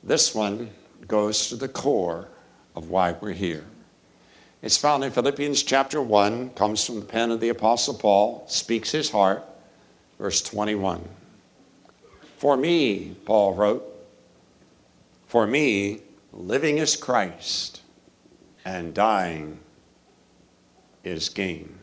This one goes to the core of why we're here. It's found in Philippians chapter 1, comes from the pen of the Apostle Paul, speaks his heart, verse 21. For me, Paul wrote, for me, living is Christ, and dying is gain.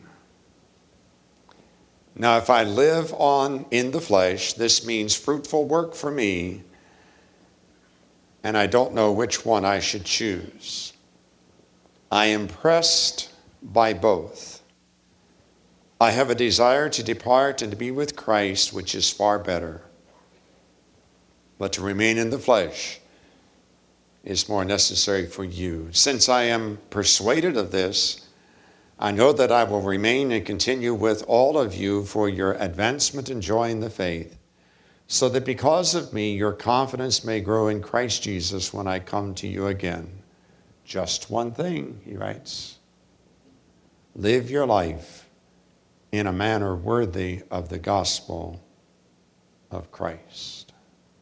Now, if I live on in the flesh, this means fruitful work for me, and I don't know which one I should choose. I am pressed by both. I have a desire to depart and to be with Christ, which is far better. But to remain in the flesh is more necessary for you. Since I am persuaded of this, I know that I will remain and continue with all of you for your advancement and joy in the faith, so that because of me, your confidence may grow in Christ Jesus when I come to you again. Just one thing, he writes. Live your life in a manner worthy of the gospel of Christ.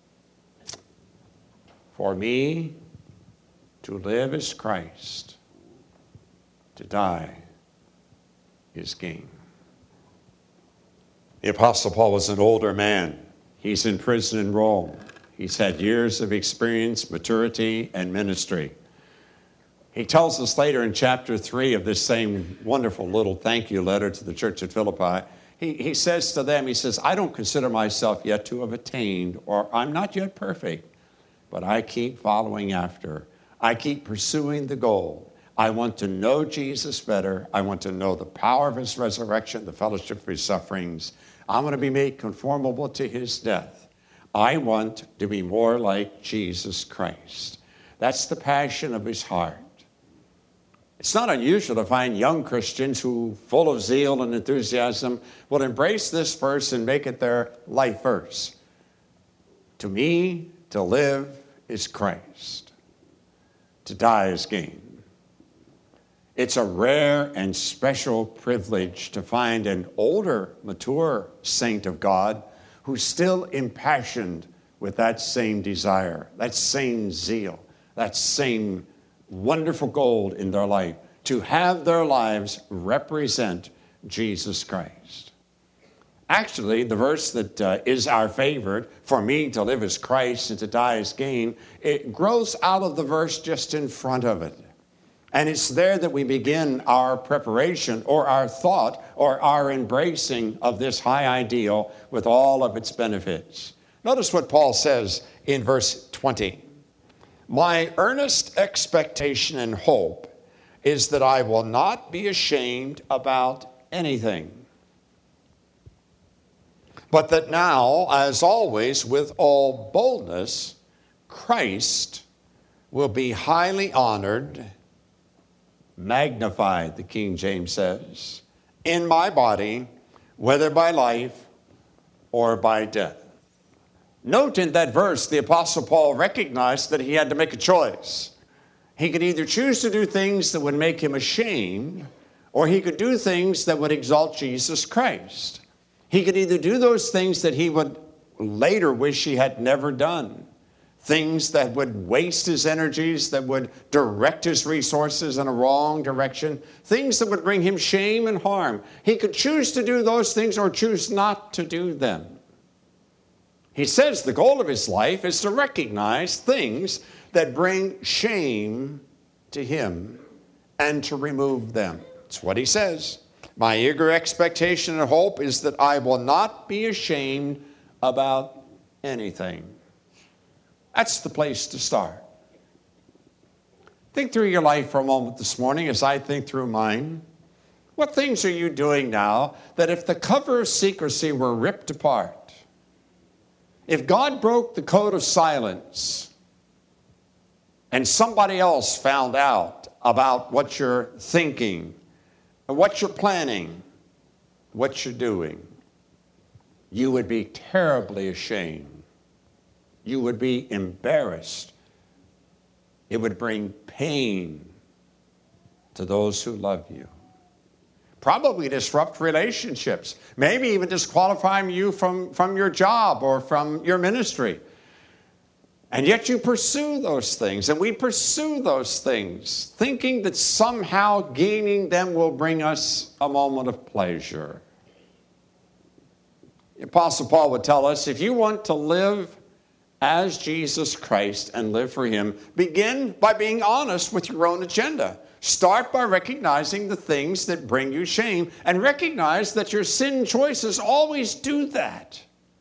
For me, to live is Christ, to die is gain. The Apostle Paul was an older man. He's in prison in Rome. He's had years of experience, maturity, and ministry. He tells us later in chapter 3 of this same wonderful little thank you letter to the church at Philippi, he says to them, he says, I don't consider myself yet to have attained, or I'm not yet perfect, but I keep following after. I keep pursuing the goal. I want to know Jesus better. I want to know the power of his resurrection, the fellowship of his sufferings. I want to be made conformable to his death. I want to be more like Jesus Christ. That's the passion of his heart. It's not unusual to find young Christians who, full of zeal and enthusiasm, will embrace this verse and make it their life verse. To me, to live is Christ. To die is gain. It's a rare and special privilege to find an older, mature saint of God who's still impassioned with that same desire, that same zeal, that same wonderful goal in their life, to have their lives represent Jesus Christ. Actually, the verse that is our favorite, for me to live as Christ and to die as gain, it grows out of the verse just in front of it. And it's there that we begin our preparation or our thought or our embracing of this high ideal with all of its benefits. Notice what Paul says in verse 20. My earnest expectation and hope is that I will not be ashamed about anything, but that now, as always, with all boldness, Christ will be highly honored, magnified, the King James says, in my body, whether by life or by death. Note in that verse, the Apostle Paul recognized that he had to make a choice. He could either choose to do things that would make him ashamed, or he could do things that would exalt Jesus Christ. He could either do those things that he would later wish he had never done, things that would waste his energies, that would direct his resources in a wrong direction, things that would bring him shame and harm. He could choose to do those things or choose not to do them. He says the goal of his life is to recognize things that bring shame to him and to remove them. That's what he says. My eager expectation and hope is that I will not be ashamed about anything. That's the place to start. Think through your life for a moment this morning as I think through mine. What things are you doing now that if the cover of secrecy were ripped apart, if God broke the code of silence and somebody else found out about what you're thinking, what you're planning, what you're doing, you would be terribly ashamed. You would be embarrassed. It would bring pain to those who love you. Probably disrupt relationships, maybe even disqualifying you from your job or from your ministry. And yet you pursue those things, and we pursue those things, thinking that somehow gaining them will bring us a moment of pleasure. The Apostle Paul would tell us, if you want to live as Jesus Christ and live for him, begin by being honest with your own agenda. Start by recognizing the things that bring you shame, and recognize that your sin choices always do that.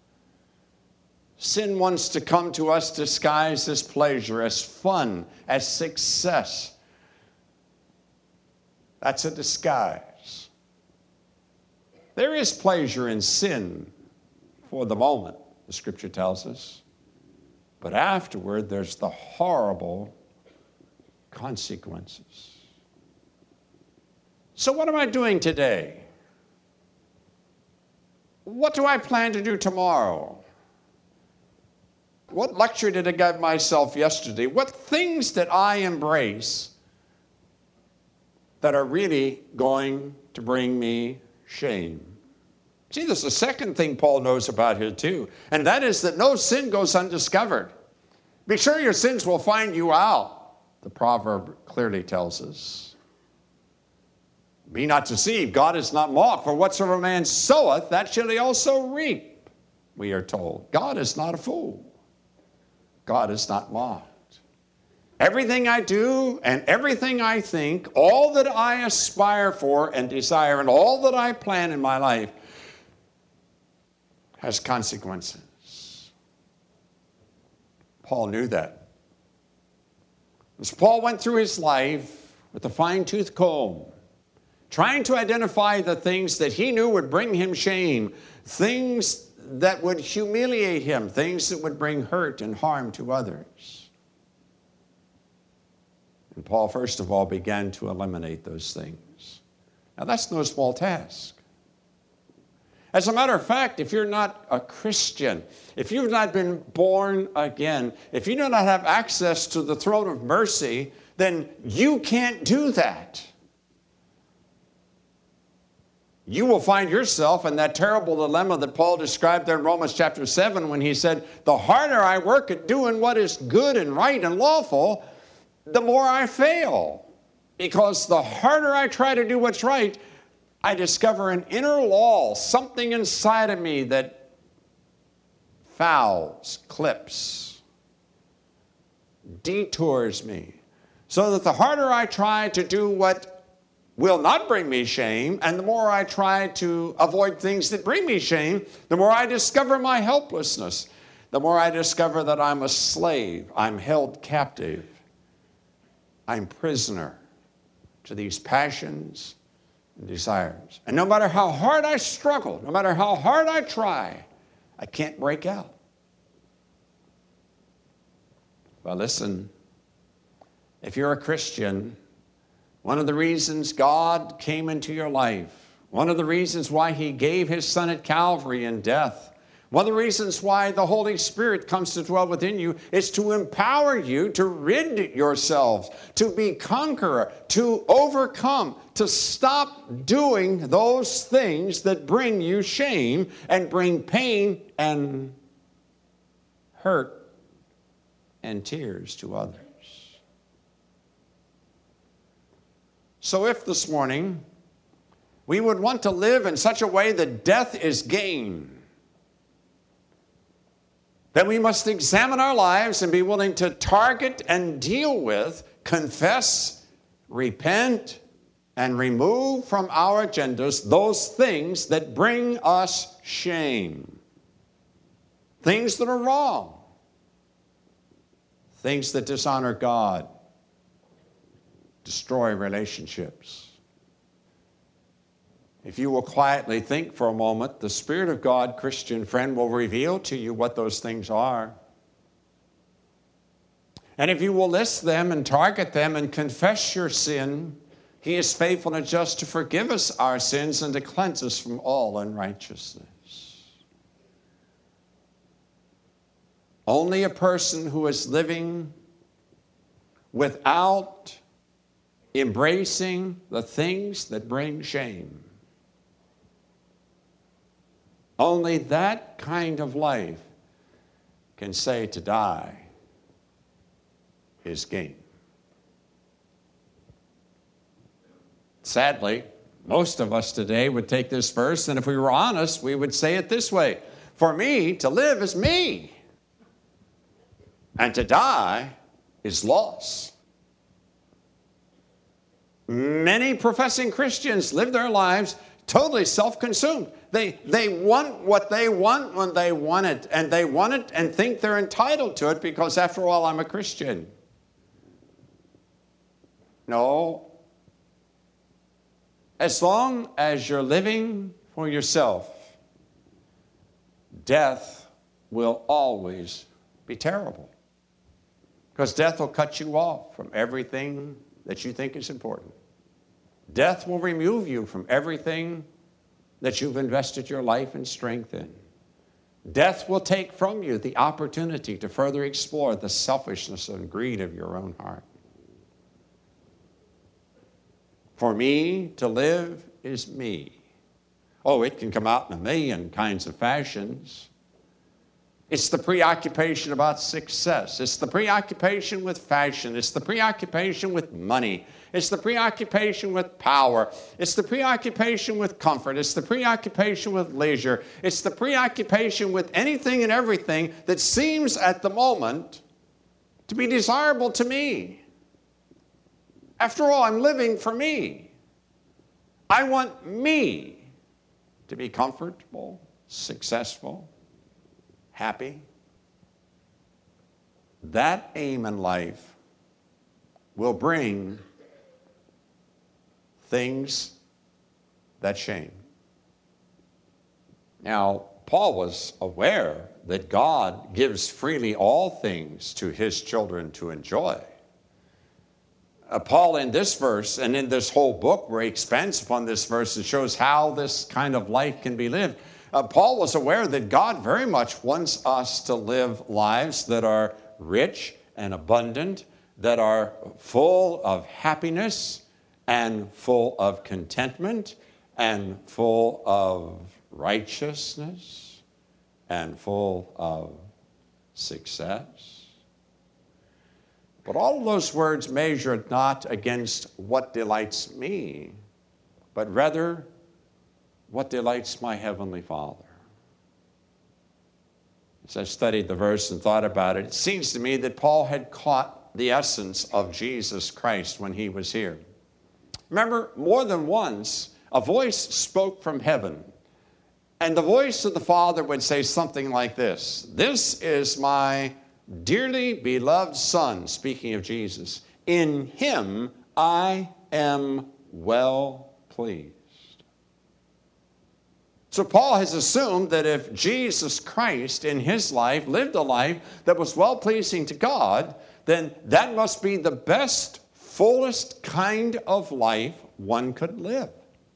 Sin wants to come to us disguised as pleasure, as fun, as success. That's a disguise. There is pleasure in sin for the moment, the Scripture tells us. But afterward, there's the horrible consequences. So what am I doing today? What do I plan to do tomorrow? What lecture did I give myself yesterday? What things did I embrace that are really going to bring me shame? See, there's a second thing Paul knows about here too, and that is that no sin goes undiscovered. Be sure your sins will find you out, the proverb clearly tells us. Be not deceived, God is not mocked, for whatsoever a man soweth, that shall he also reap, we are told. God is not a fool. God is not mocked. Everything I do and everything I think, all that I aspire for and desire, and all that I plan in my life has consequences. Paul knew that. As Paul went through his life with a fine-tooth comb, trying to identify the things that he knew would bring him shame, things that would humiliate him, things that would bring hurt and harm to others. And Paul, first of all, began to eliminate those things. Now, that's no small task. As a matter of fact, if you're not a Christian, if you've not been born again, if you do not have access to the throne of mercy, then you can't do that. You will find yourself in that terrible dilemma that Paul described there in Romans chapter 7 when he said, the harder I work at doing what is good and right and lawful, the more I fail. Because the harder I try to do what's right, I discover an inner law, something inside of me that fouls, clips, detours me. So that the harder I try to do what will not bring me shame, and the more I try to avoid things that bring me shame, the more I discover my helplessness, the more I discover that I'm a slave, I'm held captive, I'm prisoner to these passions and desires. And no matter how hard I struggle, no matter how hard I try, I can't break out. Well, listen, if you're a Christian, one of the reasons God came into your life, one of the reasons why he gave his son at Calvary in death, one of the reasons why the Holy Spirit comes to dwell within you is to empower you to rid yourselves, to be conqueror, to overcome, to stop doing those things that bring you shame and bring pain and hurt and tears to others. So if this morning we would want to live in such a way that death is gain, then we must examine our lives and be willing to target and deal with, confess, repent, and remove from our agendas those things that bring us shame. Things that are wrong. Things that dishonor God. Destroy relationships. If you will quietly think for a moment, the Spirit of God, Christian friend, will reveal to you what those things are. And if you will list them and target them and confess your sin, he is faithful and just to forgive us our sins and to cleanse us from all unrighteousness. Only a person who is living without embracing the things that bring shame, only that kind of life can say to die is gain. Sadly, most of us today would take this verse, and if we were honest, we would say it this way: for me, to live is me, and to die is loss. Many professing Christians live their lives totally self-consumed. They want what they want when they want it, and they want it and think they're entitled to it because, after all, I'm a Christian. No. As long as you're living for yourself, death will always be terrible, because death will cut you off from everything that you think is important. Death will remove you from everything that you've invested your life and strength in. Death will take from you the opportunity to further explore the selfishness and greed of your own heart. For me, to live is me. Oh, it can come out in a million kinds of fashions. It's the preoccupation about success. It's the preoccupation with fashion. It's the preoccupation with money. It's the preoccupation with power. It's the preoccupation with comfort. It's the preoccupation with leisure. It's the preoccupation with anything and everything that seems at the moment to be desirable to me. After all, I'm living for me. I want me to be comfortable, successful, happy. That aim in life will bring things that shame. Now, Paul was aware that God gives freely all things to his children to enjoy. Paul, in this verse and in this whole book, where he expands upon this verse and shows how this kind of life can be lived, Paul was aware that God very much wants us to live lives that are rich and abundant, that are full of happiness and full of contentment and full of righteousness and full of success. But all of those words measure not against what delights me, but rather what delights my Heavenly Father. As I studied the verse and thought about it, it seems to me that Paul had caught the essence of Jesus Christ when he was here. Remember, more than once, a voice spoke from heaven, and the voice of the Father would say something like this: "This is my dearly beloved Son," speaking of Jesus, "in him I am well pleased." So Paul has assumed that if Jesus Christ in his life lived a life that was well-pleasing to God, then that must be the best, fullest kind of life one could live.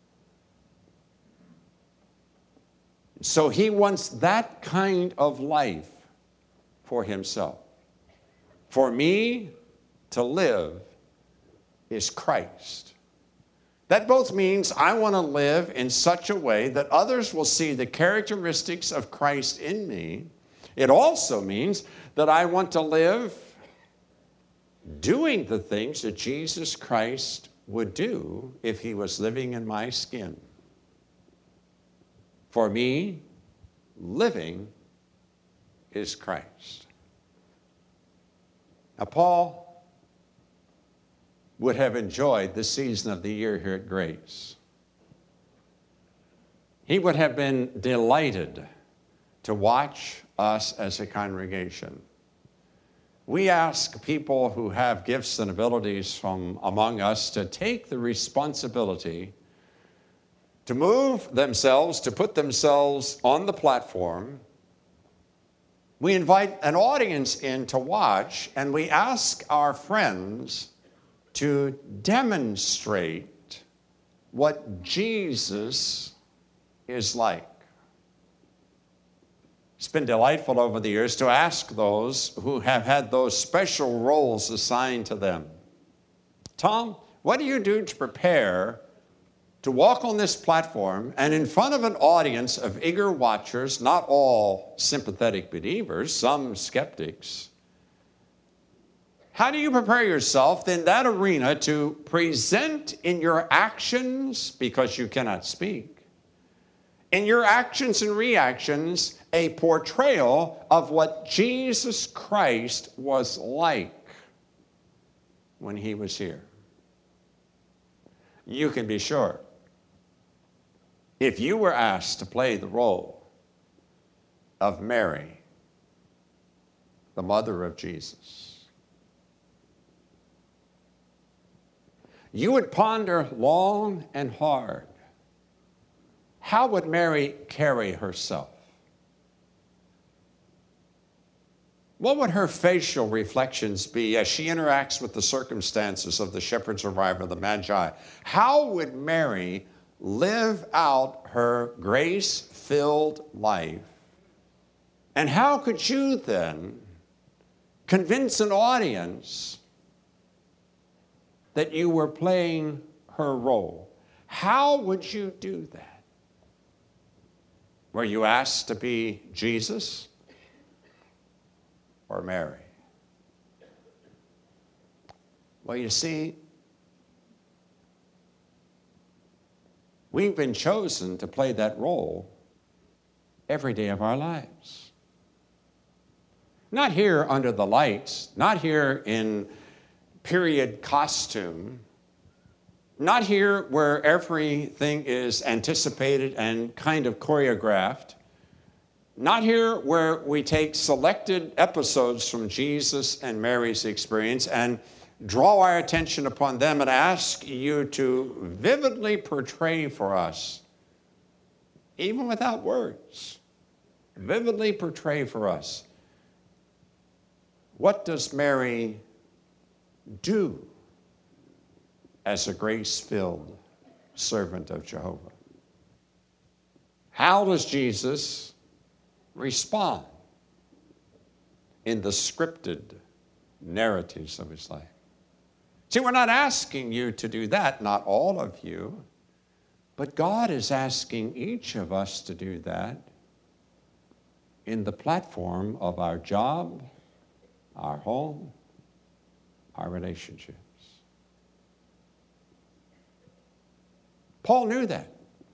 So he wants that kind of life for himself. For me, to live is Christ. That both means I want to live in such a way that others will see the characteristics of Christ in me. It also means that I want to live doing the things that Jesus Christ would do if he was living in my skin. For me, living is Christ. Now, Paul would have enjoyed this season of the year here at Grace. He would have been delighted to watch us as a congregation. We ask people who have gifts and abilities from among us to take the responsibility to move themselves, to put themselves on the platform. We invite an audience in to watch, and we ask our friends to demonstrate what Jesus is like. It's been delightful over the years to ask those who have had those special roles assigned to them, "Tom, what do you do to prepare to walk on this platform and in front of an audience of eager watchers, not all sympathetic believers, some skeptics, How do you prepare yourself in that arena to present in your actions, because you cannot speak, in your actions and reactions, a portrayal of what Jesus Christ was like when he was here? You can be sure, if you were asked to play the role of Mary, the mother of Jesus, you would ponder long and hard, how would Mary carry herself? What would her facial reflections be as she interacts with the circumstances of the shepherd's arrival, the Magi? How would Mary live out her grace-filled life? And how could you then convince an audience that you were playing her role? How would you do that? Were you asked to be Jesus or Mary? Well, you see, we've been chosen to play that role every day of our lives. Not here under the lights, not here in period costume, not here where everything is anticipated and kind of choreographed, not here where we take selected episodes from Jesus and Mary's experience and draw our attention upon them and ask you to vividly portray for us, even without words, vividly portray for us, what does Mary do as a grace-filled servant of Jehovah? How does Jesus respond in the scripted narratives of his life? See, we're not asking you to do that, not all of you, but God is asking each of us to do that in the platform of our job, our home, our relationships. Paul knew that.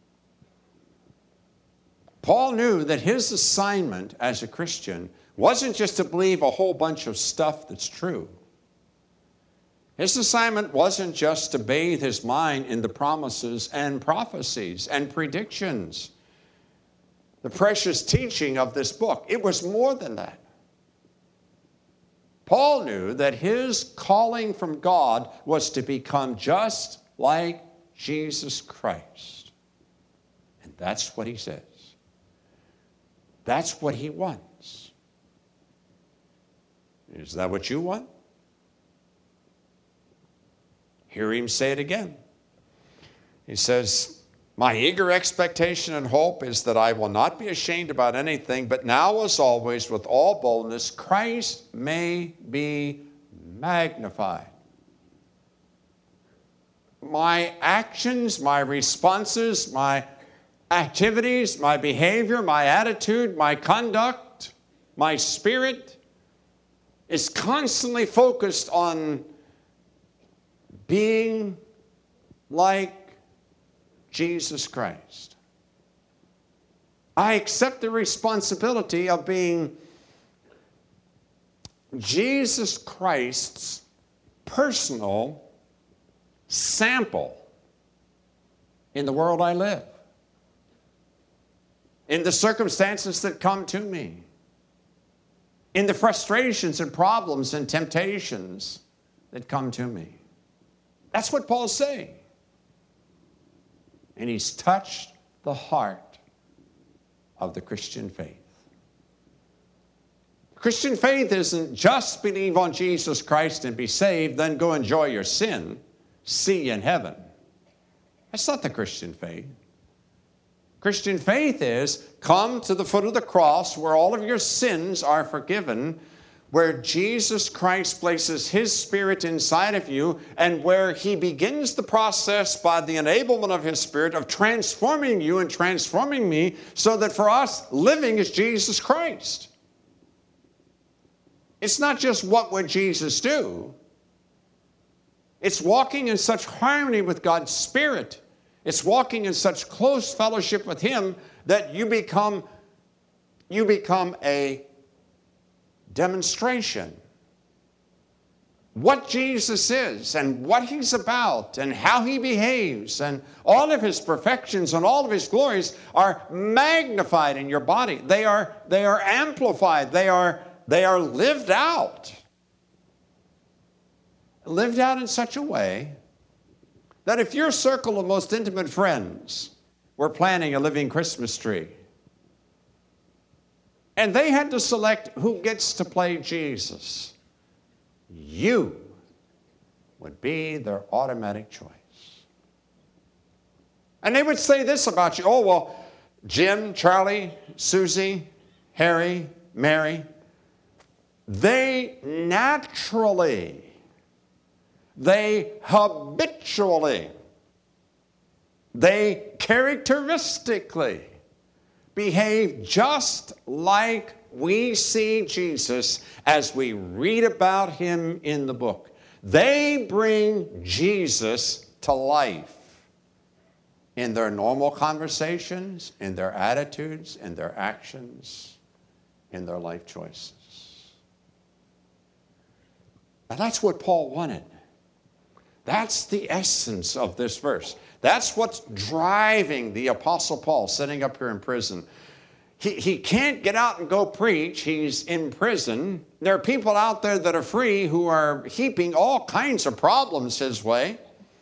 Paul knew that his assignment as a Christian wasn't just to believe a whole bunch of stuff that's true. His assignment wasn't just to bathe his mind in the promises and prophecies and predictions, the precious teaching of this book. It was more than that. Paul knew that his calling from God was to become just like Jesus Christ. And that's what he says. That's what he wants. Is that what you want? Hear him say it again. He says, "My eager expectation and hope is that I will not be ashamed about anything, but now as always with all boldness, Christ may be magnified." My actions, my responses, my activities, my behavior, my attitude, my conduct, my spirit is constantly focused on being like Jesus Christ. I accept the responsibility of being Jesus Christ's personal sample in the world I live, in the circumstances that come to me, in the frustrations and problems and temptations that come to me. That's what Paul's saying. And he's touched the heart of the Christian faith. Christian faith isn't just believe on Jesus Christ and be saved, then go enjoy your sin, see you in heaven. That's not the Christian faith. Christian faith is come to the foot of the cross where all of your sins are forgiven, where Jesus Christ places his Spirit inside of you, and where he begins the process by the enablement of his Spirit of transforming you and transforming me so that for us, living is Jesus Christ. It's not just what would Jesus do. It's walking in such harmony with God's Spirit. It's walking in such close fellowship with Him that you become a demonstration. What Jesus is and what He's about and how He behaves and all of His perfections and all of His glories are magnified in your body. They are amplified. They are lived out. Lived out in such a way that if your circle of most intimate friends were planning a living Christmas tree and they had to select who gets to play Jesus, you would be their automatic choice. And they would say this about you: oh, well, Jim, Charlie, Susie, Harry, Mary, they naturally, they habitually, they characteristically behave just like we see Jesus as we read about Him in the book. They bring Jesus to life in their normal conversations, in their attitudes, in their actions, in their life choices. And that's what Paul wanted. That's the essence of this verse. That's what's driving the Apostle Paul sitting up here in prison. He can't get out and go preach. He's in prison. There are people out there that are free who are heaping all kinds of problems his way.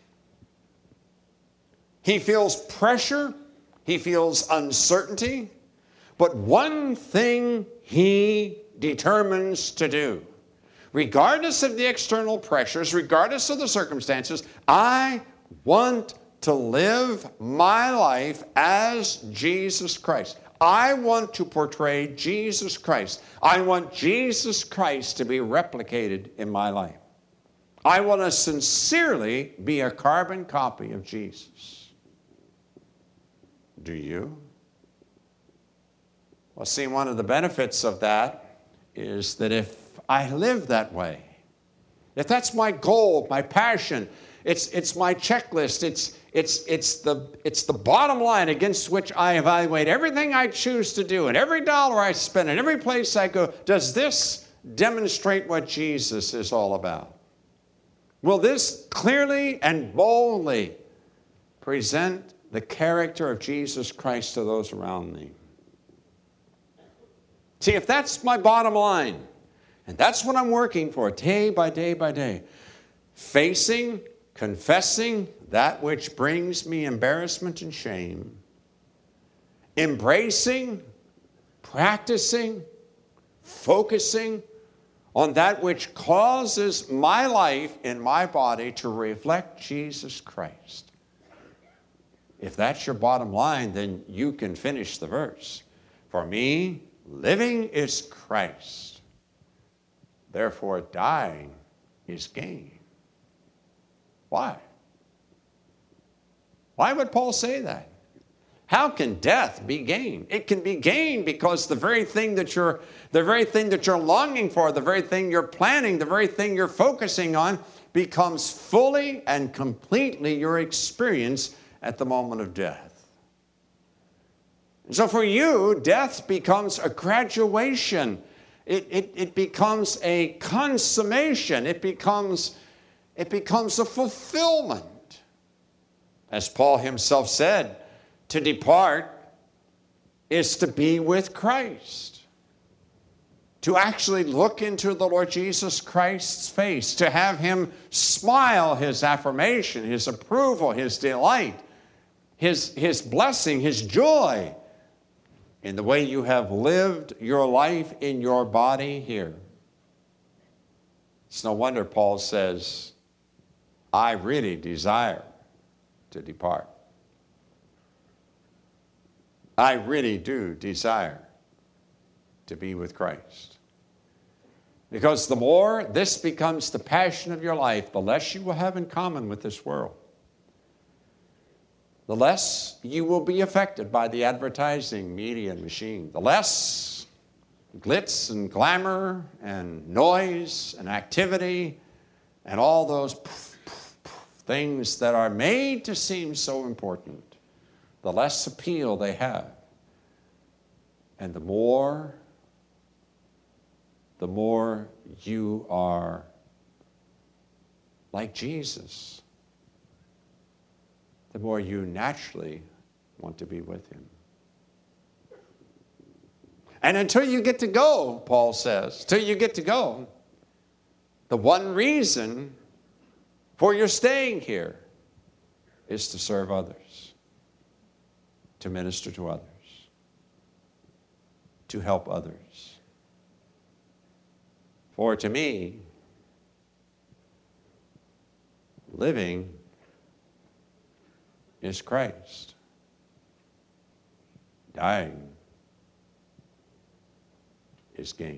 He feels pressure. He feels uncertainty. But one thing he determines to do, regardless of the external pressures, regardless of the circumstances, I want to live my life as Jesus Christ. I want to portray Jesus Christ. I want Jesus Christ to be replicated in my life. I want to sincerely be a carbon copy of Jesus. Do you? Well, see, one of the benefits of that is that if I live that way, if that's my goal, my passion, it's my checklist, it's the bottom line against which I evaluate everything I choose to do and every dollar I spend and every place I go, does this demonstrate what Jesus is all about? Will this clearly and boldly present the character of Jesus Christ to those around me? See, if that's my bottom line, and that's what I'm working for day by day by day, facing, confessing that which brings me embarrassment and shame, embracing, practicing, focusing on that which causes my life in my body to reflect Jesus Christ. If that's your bottom line, then you can finish the verse. For me, living is Christ. Therefore, dying is gain. Why? Why would Paul say that? How can death be gain? It can be gain because the very thing that you're longing for, the very thing you're planning, the very thing you're focusing on becomes fully and completely your experience at the moment of death. And so for you, death becomes a graduation. It becomes a consummation. It becomes a fulfillment. As Paul himself said, to depart is to be with Christ. To actually look into the Lord Jesus Christ's face, to have Him smile His affirmation, His approval, His delight, His blessing, His joy in the way you have lived your life in your body here. It's no wonder Paul says, I really desire to depart. I really do desire to be with Christ. Because the more this becomes the passion of your life, the less you will have in common with this world. The less you will be affected by the advertising media and machine. The less glitz and glamour and noise and activity and all those things that are made to seem so important, the less appeal they have. And the more you are like Jesus, the more you naturally want to be with him. And until you get to go, Paul says, till you get to go, the one reason for your staying here is to serve others, to minister to others, to help others. For to me, living is Christ. Dying is gain.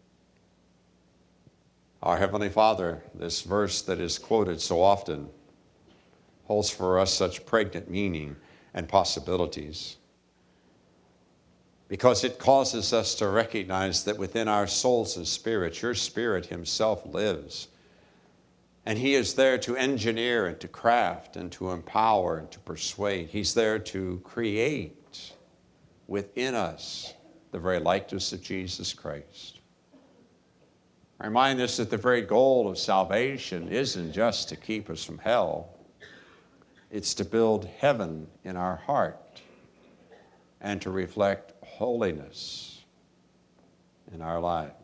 Our Heavenly Father, this verse that is quoted so often, holds for us such pregnant meaning and possibilities, because it causes us to recognize that within our souls and spirits, your Spirit himself lives. And he is there to engineer and to craft and to empower and to persuade. He's there to create within us the very likeness of Jesus Christ. Remind us that the very goal of salvation isn't just to keep us from hell. It's to build heaven in our heart and to reflect holiness in our lives.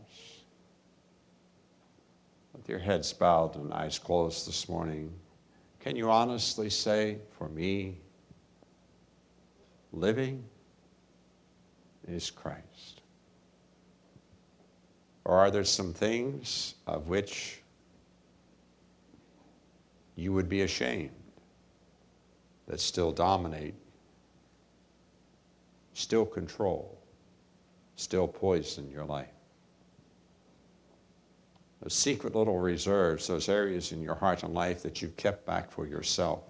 With your heads bowed and eyes closed this morning, can you honestly say, for me, living is Christ? Or are there some things of which you would be ashamed that still dominate, still control, still poison your life? Those secret little reserves, those areas in your heart and life that you've kept back for yourself.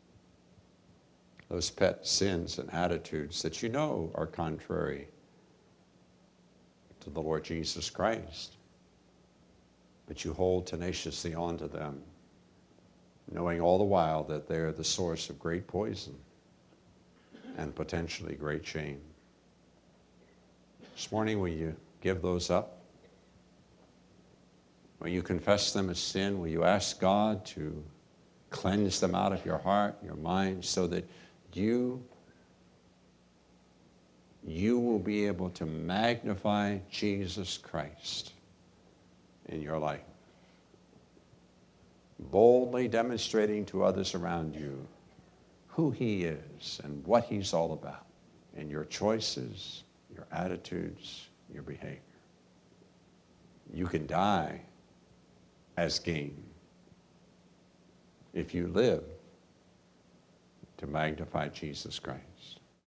Those pet sins and attitudes that you know are contrary to the Lord Jesus Christ, but you hold tenaciously onto them, knowing all the while that they're the source of great poison and potentially great shame. This morning, will you give those up? Will you confess them as sin? Will you ask God to cleanse them out of your heart, your mind, so that you will be able to magnify Jesus Christ in your life, boldly demonstrating to others around you who he is and what he's all about in your choices, your attitudes, your behavior. You can die as gain if you live to magnify Jesus Christ.